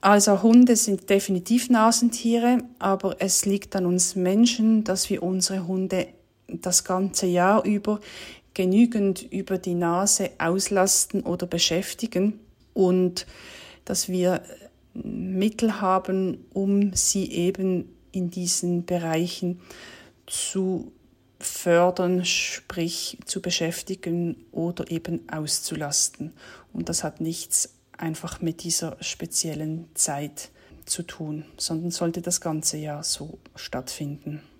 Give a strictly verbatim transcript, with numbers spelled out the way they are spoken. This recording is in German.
Also Hunde sind definitiv Nasentiere, aber es liegt an uns Menschen, dass wir unsere Hunde das ganze Jahr über genügend über die Nase auslasten oder beschäftigen und dass wir Mittel haben, um sie eben in diesen Bereichen zu fördern, sprich zu beschäftigen oder eben auszulasten. Und das hat nichts einfach mit dieser speziellen Zeit zu tun, sondern sollte das ganze Jahr so stattfinden.